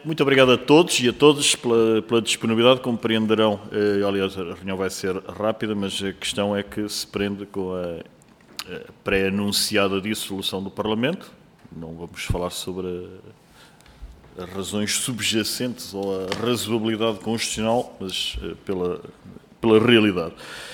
Muito obrigado a todos e a todas pela disponibilidade. Compreenderão, aliás, a reunião vai ser rápida, mas a questão é que se prende com a pré-anunciada dissolução do Parlamento. Não vamos falar sobre as razões subjacentes ou a razoabilidade constitucional, mas pela realidade.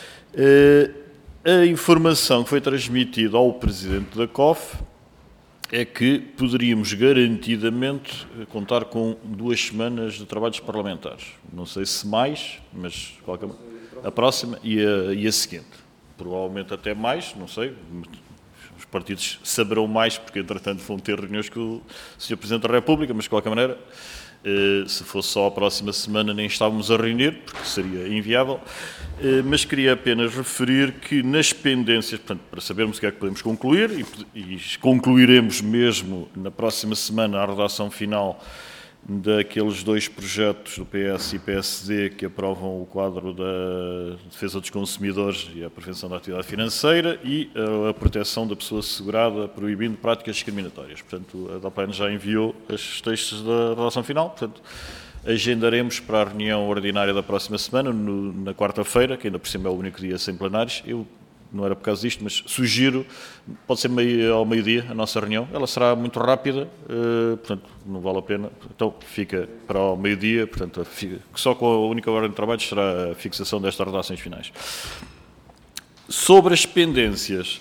A informação que foi transmitida ao Presidente da COF é que poderíamos garantidamente contar com 2 semanas de trabalhos parlamentares. Não sei se mais, mas a próxima e a seguinte. Provavelmente até mais, não sei. Os partidos saberão mais, porque entretanto vão ter reuniões com o Sr. Presidente da República, mas de qualquer maneira, se fosse só a próxima semana nem estávamos a reunir, porque seria inviável. Mas queria apenas referir que nas pendências, portanto, para sabermos o que é que podemos concluir, e concluiremos mesmo na próxima semana a redação final daqueles 2 projetos do PS e PSD que aprovam o quadro da defesa dos consumidores e a prevenção da atividade financeira e a proteção da pessoa segurada, proibindo práticas discriminatórias. Portanto, a DAPAN já enviou os textos da redação final, portanto, agendaremos para a reunião ordinária da próxima semana, na quarta-feira, que ainda por cima é o único dia sem plenários. Eu não era por causa disto, mas sugiro, pode ser ao meio-dia a nossa reunião. Ela será muito rápida, portanto, não vale a pena. Então, fica para o meio-dia, portanto, só com a única ordem de trabalho será a fixação destas redações finais. Sobre as pendências,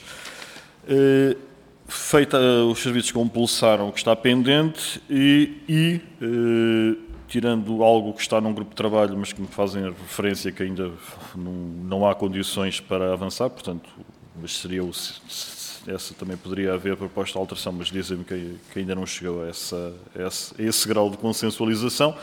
feita os serviços compulsaram o que está pendente tirando algo que está num grupo de trabalho, mas que me fazem referência que ainda não há condições para avançar, portanto, mas seria essa também poderia haver proposta de alteração, mas dizem-me que ainda não chegou a esse grau de consensualização.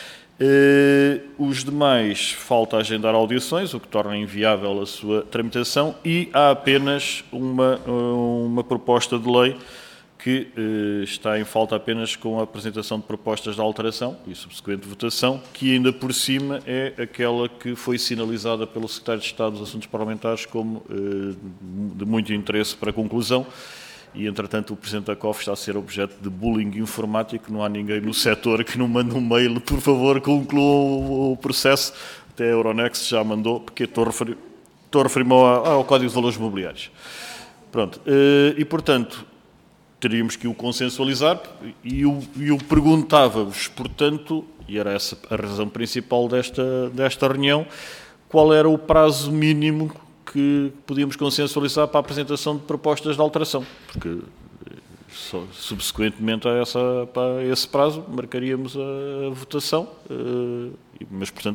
Os demais, falta agendar audições, o que torna inviável a sua tramitação, e há apenas uma proposta de lei que está em falta apenas com a apresentação de propostas de alteração e subsequente votação, que ainda por cima é aquela que foi sinalizada pelo Secretário de Estado dos Assuntos Parlamentares como de muito interesse para a conclusão, e entretanto o Presidente da COF está a ser objeto de bullying informático, não há ninguém no setor que não mande um mail, por favor, concluam o processo, até a Euronext já mandou, porque estou a referir-me ao Código de Valores Mobiliários. Pronto, e portanto, teríamos que o consensualizar e eu perguntava-vos, portanto, e era essa a razão principal desta reunião, qual era o prazo mínimo que podíamos consensualizar para a apresentação de propostas de alteração, porque subsequentemente a esse prazo marcaríamos a votação, mas portanto...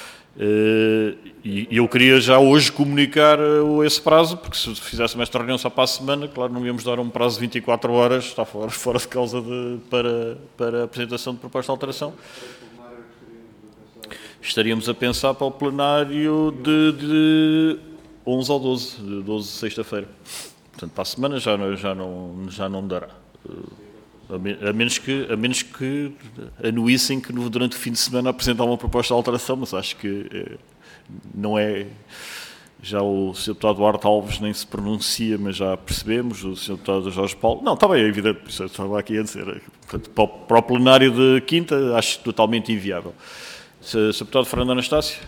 E eu queria já hoje comunicar esse prazo, porque se fizéssemos esta reunião só para a semana, claro, não íamos dar um prazo de 24 horas, está fora de causa para a apresentação de proposta de alteração. Estaríamos a pensar para o plenário de 11 ou 12, de 12 de sexta-feira. Portanto, para a semana já não dará. A menos que anuíssem que durante o fim de semana apresentar uma proposta de alteração, mas acho que não é... Já o Sr. Deputado Duarte Alves nem se pronuncia, mas já percebemos, o Sr. Deputado Jorge Paulo... Não, está bem, é evidente, por isso eu estava aqui a dizer. Portanto, para o plenário de quinta, acho totalmente inviável. Sr. Deputado Fernando Anastácio?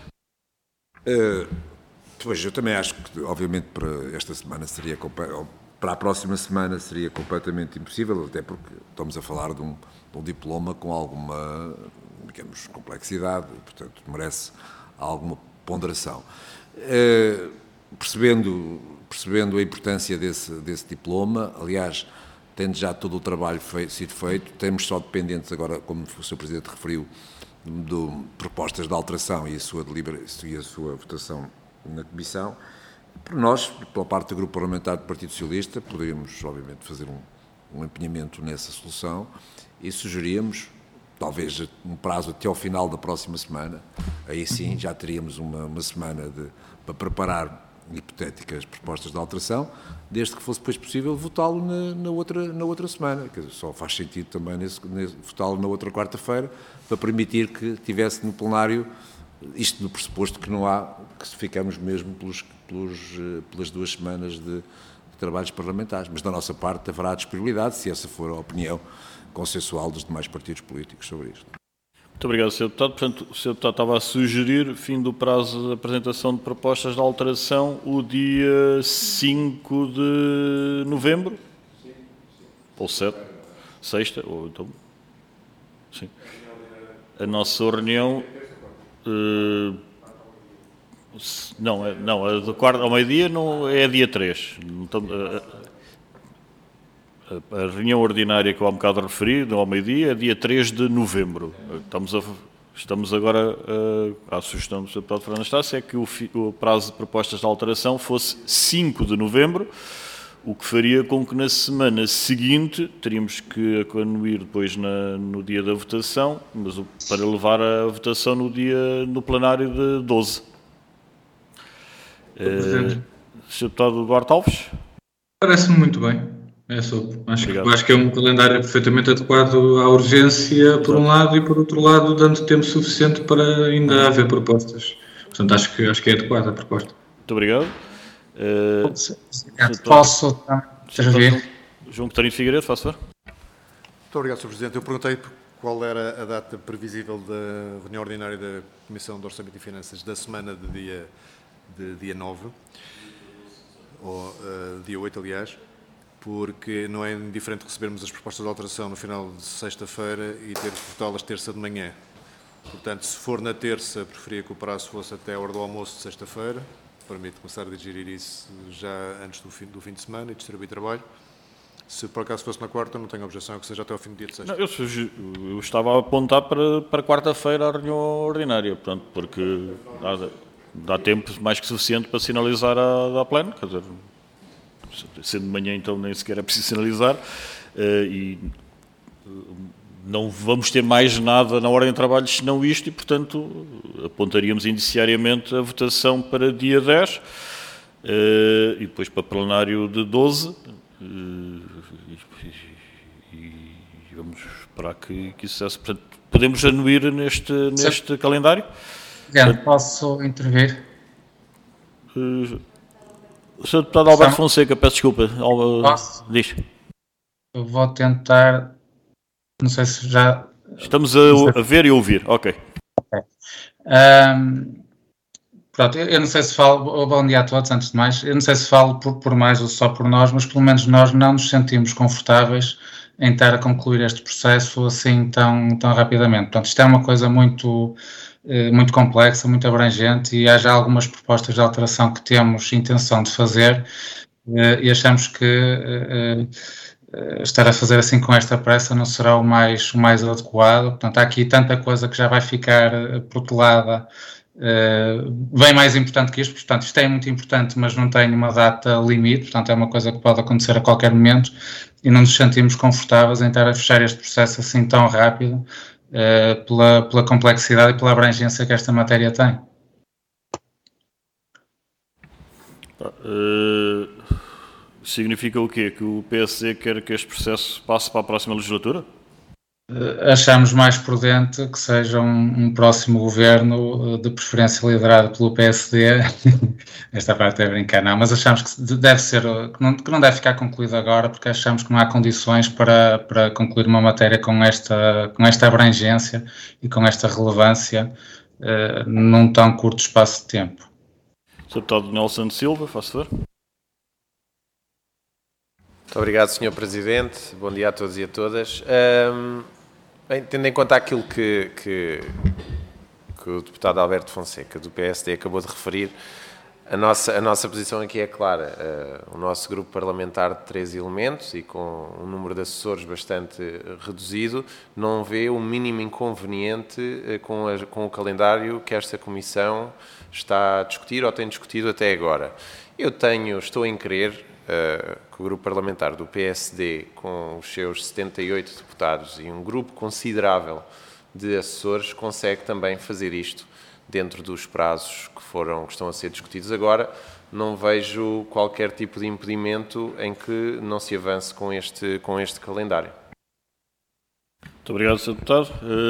Pois, eu também acho que, obviamente, para esta semana seria... Para a próxima semana seria completamente impossível, até porque estamos a falar de um diploma com alguma, digamos, complexidade, portanto, merece alguma ponderação. Percebendo a importância desse diploma, aliás, tendo já todo o trabalho sido feito, temos só dependentes agora, como o Sr. Presidente referiu, de propostas de alteração e a sua votação na Comissão. Por nós, pela parte do Grupo Parlamentar do Partido Socialista, poderíamos, obviamente, fazer um empenhamento nessa solução e sugeríamos, talvez, um prazo até ao final da próxima semana. Aí sim, já teríamos uma semana para preparar hipotéticas propostas de alteração, desde que fosse depois possível votá-lo na outra semana. Quer dizer, só faz sentido também votá-lo na outra quarta-feira, para permitir que tivesse no plenário, isto no pressuposto que não há, que ficamos mesmo pelas 2 semanas de trabalhos parlamentares. Mas da nossa parte haverá disponibilidade, se essa for a opinião consensual dos demais partidos políticos sobre isto. Muito obrigado, Sr. Deputado. Portanto, o Sr. Deputado estava a sugerir fim do prazo de apresentação de propostas de alteração o dia 5 de novembro? Sim. Ou 7? Sexta? Ou então... Sim. A nossa reunião... não, a de quarta ao meio-dia não, é dia 3. Então, a reunião ordinária que eu há um bocado referi, ao meio-dia, é dia 3 de novembro. Estamos agora, à sugestão do Sr. Deputado Fernando Estácio, é que o prazo de propostas de alteração fosse 5 de novembro, o que faria com que na semana seguinte teríamos que anuir depois no dia da votação, mas para levar a votação no plenário de 12. Sr. Deputado Duarte Alves? Parece-me muito bem. Acho que é um calendário perfeitamente adequado à urgência, por um lado, e por outro lado, dando tempo suficiente para ainda haver propostas. Portanto, acho que é adequada a proposta. Muito obrigado. Posso intervir? João Coutinho Figueiredo, faça favor. Muito obrigado, Sr. Presidente. Eu perguntei qual era a data previsível da reunião ordinária da Comissão de Orçamento e Finanças da semana de dia 9, ou dia 8, aliás, porque não é indiferente recebermos as propostas de alteração no final de sexta-feira e ter que votá-las terça de manhã. Portanto, se for na terça, preferia que o prazo fosse até a hora do almoço de sexta-feira. Permite começar a digerir isso já antes do fim de semana e distribuir trabalho. Se por acaso fosse na quarta, não tenho objeção que seja até ao fim do dia de sexta. Não, eu estava a apontar para quarta-feira a reunião ordinária, portanto, porque dá tempo mais que suficiente para sinalizar a pleno, quer dizer, sendo de manhã então nem sequer é preciso sinalizar, e não vamos ter mais nada na ordem de trabalho senão isto e, portanto, apontaríamos indiciariamente a votação para dia 10 e depois para plenário de 12 e vamos esperar que isso cesse. Portanto, podemos anuir neste calendário? Posso intervir? O Sr. Deputado Alberto Fonseca, peço desculpa. Posso? Diz. Eu vou tentar... Não sei se já... Estamos a ver e ouvir. Ok. Pronto, eu não sei se falo... Bom dia a todos, antes de mais. Eu não sei se falo por mais ou só por nós, mas pelo menos nós não nos sentimos confortáveis em estar a concluir este processo assim tão rapidamente. Portanto, isto é uma coisa muito complexa, muito abrangente e há já algumas propostas de alteração que temos intenção de fazer e achamos que estar a fazer assim com esta pressa não será o mais adequado. Portanto, há aqui tanta coisa que já vai ficar protelada, bem mais importante que isto. Portanto, isto é muito importante, mas não tem uma data limite, portanto é uma coisa que pode acontecer a qualquer momento e não nos sentimos confortáveis em estar a fechar este processo assim tão rápido, pela complexidade e pela abrangência que esta matéria tem. Significa o quê? Que o PSD quer que este processo passe para a próxima legislatura? Achamos mais prudente que seja um próximo governo, de preferência liderado pelo PSD. Esta parte é brincar, não, mas achamos que deve ser, que não deve ficar concluído agora, porque achamos que não há condições para concluir uma matéria com esta abrangência e com esta relevância num tão curto espaço de tempo. Sr. Deputado Nelson Silva, faz favor. Muito obrigado, Sr. Presidente. Bom dia a todos e a todas. Bem, tendo em conta aquilo que o deputado Alberto Fonseca, do PSD, acabou de referir, a nossa posição aqui é clara. O nosso grupo parlamentar de 3 elementos e com um número de assessores bastante reduzido, não vê o mínimo inconveniente com o calendário que esta Comissão está a discutir ou tem discutido até agora. Estou em crer que o grupo parlamentar do PSD, com os seus 78 deputados e um grupo considerável de assessores, consegue também fazer isto dentro dos prazos que estão a ser discutidos agora. Não vejo qualquer tipo de impedimento em que não se avance com este calendário. Muito obrigado, Sr. Deputado.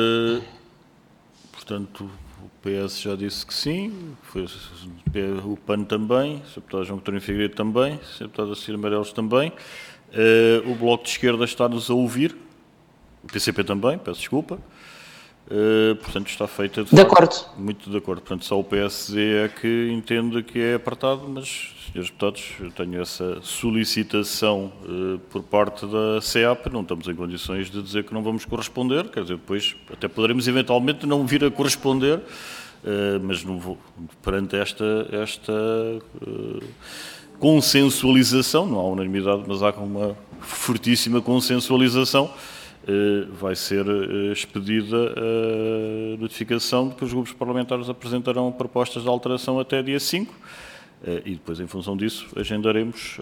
Portanto, o PS já disse que sim, o PAN também, o Sr. Deputado João Coutinho Figueiredo também, o Sr. Deputado Cecília Meireles também. O Bloco de Esquerda está-nos a ouvir, o PCP também, peço desculpa. Portanto, está feita de acordo. Muito de acordo. Portanto, só o PSD é que entende que é apertado, mas, senhores deputados, eu tenho essa solicitação por parte da SEAP, não estamos em condições de dizer que não vamos corresponder, quer dizer, depois até poderemos eventualmente não vir a corresponder, mas não vou, perante esta consensualização, não há unanimidade, mas há uma fortíssima consensualização, vai ser expedida a notificação de que os grupos parlamentares apresentarão propostas de alteração até dia 5 e depois, em função disso, agendaremos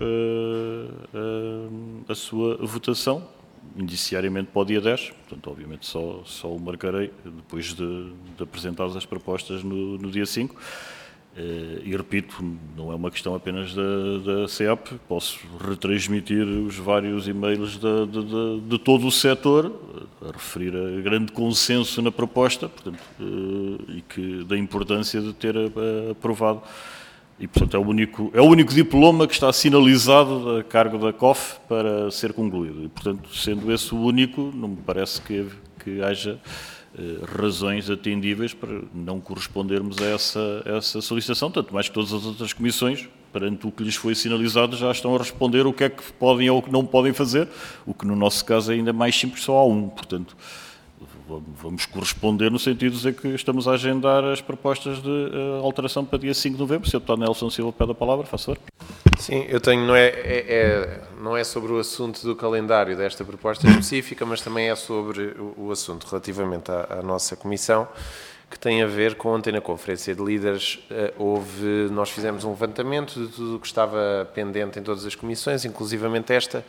a sua votação, indiciariamente para o dia 10, portanto, obviamente, só o marcarei depois de apresentadas as propostas no dia 5. E repito, não é uma questão apenas da CEAP, posso retransmitir os vários e-mails de todo o setor, a referir a grande consenso na proposta, portanto, e que da importância de ter aprovado. E, portanto, é o único diploma que está sinalizado a cargo da COF para ser concluído. E, portanto, sendo esse o único, não me parece que haja razões atendíveis para não correspondermos a essa solicitação, tanto mais que todas as outras comissões, perante o que lhes foi sinalizado, já estão a responder o que é que podem ou o que não podem fazer, o que no nosso caso é ainda mais simples, só há um. Portanto, vamos corresponder no sentido de dizer que estamos a agendar as propostas de alteração para dia 5 de novembro. Se o deputado Nelson Silva pede a palavra, faça favor. Sim, eu tenho, não é sobre o assunto do calendário desta proposta específica, mas também é sobre o assunto relativamente à nossa comissão, que tem a ver com ontem na Conferência de Líderes, nós fizemos um levantamento de tudo o que estava pendente em todas as comissões, inclusivamente esta,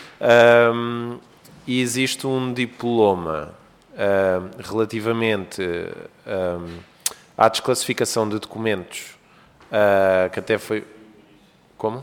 e existe um diploma relativamente à desclassificação de documentos, que até foi... Como?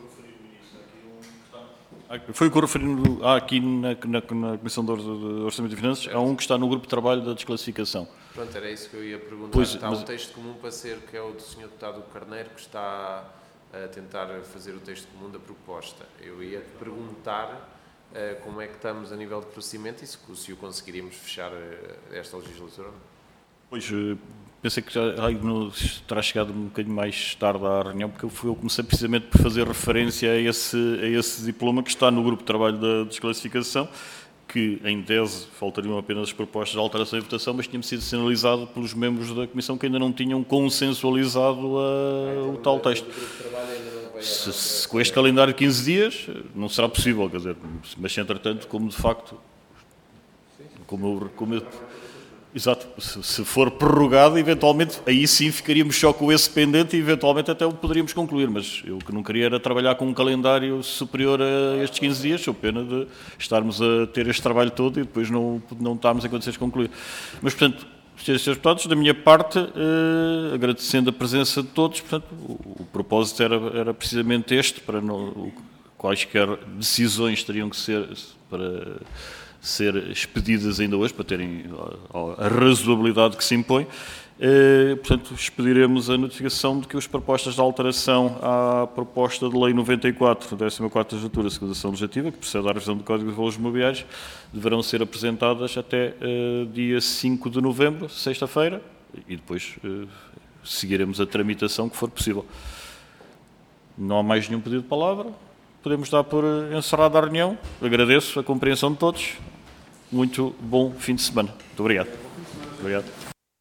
Foi o que eu referi aqui na Comissão de Orçamento e Finanças, há um que está no grupo de trabalho da desclassificação. Pronto, era isso que eu ia perguntar. Pois, está um texto comum para ser, que é o do Sr. Deputado Carneiro, que está a tentar fazer o texto comum da proposta. Eu ia perguntar como é que estamos a nível de procedimento e se o conseguiríamos fechar esta legislatura. Pois, pensei que já terá chegado um bocadinho mais tarde à reunião, porque eu comecei precisamente por fazer referência a esse diploma que está no grupo de trabalho da desclassificação, que em tese faltariam apenas as propostas de alteração e votação, mas tinha sido sinalizado pelos membros da Comissão que ainda não tinham consensualizado o tal texto. Se com este calendário de 15 dias, não será possível, quer dizer, mas entretanto, como de facto, exato, se for prorrogado, eventualmente, aí sim ficaríamos só com esse pendente e eventualmente até o poderíamos concluir, mas eu que não queria era trabalhar com um calendário superior a estes 15 dias, sou pena de estarmos a ter este trabalho todo e depois não estarmos em condições de concluir. Mas, portanto, Srs. Deputados, da minha parte, agradecendo a presença de todos, portanto, o propósito era precisamente este, para quaisquer decisões teriam que ser para ser expedidas ainda hoje, para terem a razoabilidade que se impõe. Portanto, expediremos a notificação de que as propostas de alteração à proposta de Lei 94, 14ª Legislatura, segunda sessão legislativa, que procede à revisão do Código de Valores Mobiliários, deverão ser apresentadas até dia 5 de novembro, sexta-feira, e depois seguiremos a tramitação que for possível. Não há mais nenhum pedido de palavra. Podemos dar por encerrada a reunião. Agradeço a compreensão de todos. Muito bom fim de semana. Muito obrigado. Obrigado.